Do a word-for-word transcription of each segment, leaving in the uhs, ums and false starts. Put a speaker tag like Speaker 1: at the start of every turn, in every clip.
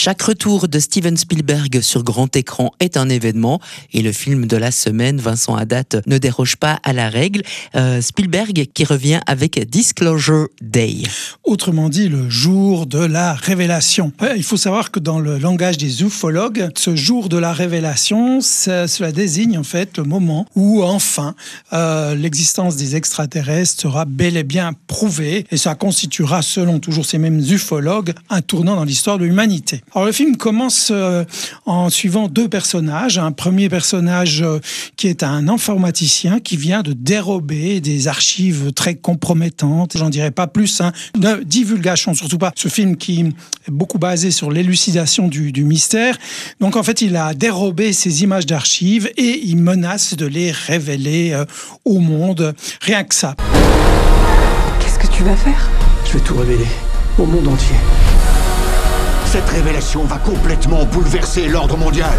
Speaker 1: Chaque retour de Steven Spielberg sur grand écran est un événement et le film de la semaine, Vincent Haddad, ne déroge pas à la règle. Euh, Spielberg qui revient avec Disclosure Day.
Speaker 2: Autrement dit, le jour de la révélation. Il faut savoir que dans le langage des ufologues, ce jour de la révélation, ça, cela désigne en fait le moment où enfin euh, l'existence des extraterrestres sera bel et bien prouvée et ça constituera, selon toujours ces mêmes ufologues, un tournant dans l'histoire de l'humanité. Alors le film commence euh, en suivant deux personnages. Un premier personnage euh, qui est un informaticien qui vient de dérober des archives très compromettantes. J'en dirai pas plus, hein. Ne divulgation surtout pas. Ce film qui est beaucoup basé sur l'élucidation du, du mystère. Donc en fait, il a dérobé ces images d'archives et il menace de les révéler euh, au monde. Rien que ça.
Speaker 3: Qu'est-ce que tu vas faire ?
Speaker 4: Je vais tout révéler au monde entier.
Speaker 5: Cette révélation va complètement bouleverser l'ordre mondial.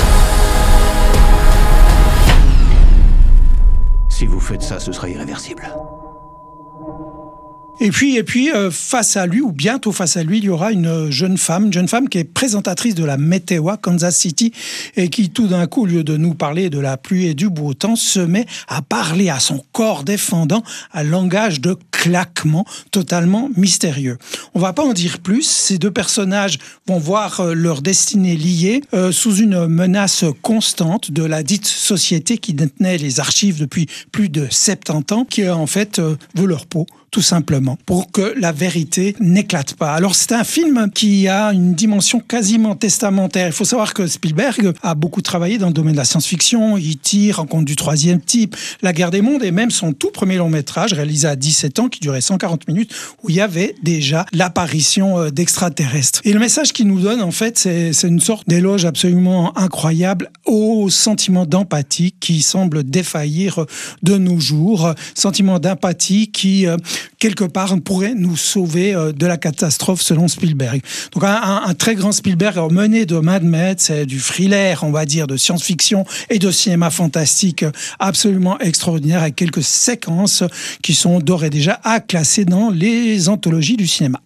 Speaker 5: Si vous faites ça, ce sera irréversible.
Speaker 2: Et puis, et puis euh, face à lui, ou bientôt face à lui, il y aura une jeune femme, une jeune femme qui est présentatrice de la météo à Kansas City et qui, tout d'un coup, au lieu de nous parler de la pluie et du beau temps, se met à parler à son corps défendant un langage de claquement totalement mystérieux. On va pas en dire plus. Ces deux personnages vont voir euh, leur destinée liée euh, sous une menace constante de la dite société qui détenait les archives depuis plus de soixante-dix ans, qui en fait euh, veut leur peau, tout simplement, pour que la vérité n'éclate pas. Alors c'est un film qui a une dimension quasiment testamentaire. Il faut savoir que Spielberg a beaucoup travaillé dans le domaine de la science-fiction, E T, Rencontre du troisième type, La guerre des mondes et même son tout premier long métrage réalisé à dix-sept ans qui durait cent quarante minutes où il y avait déjà l'apparition d'extraterrestres. Et le message qu'il nous donne en fait c'est, c'est une sorte d'éloge absolument incroyable au sentiment d'empathie qui semble défaillir de nos jours. Sentiment d'empathie qui quelque part, on pourrait nous sauver euh, de la catastrophe selon Spielberg. Donc un, un, un très grand Spielberg mené de Mad Max, du thriller, on va dire, de science-fiction et de cinéma fantastique absolument extraordinaire avec quelques séquences qui sont d'ores et déjà à classer dans les anthologies du cinéma.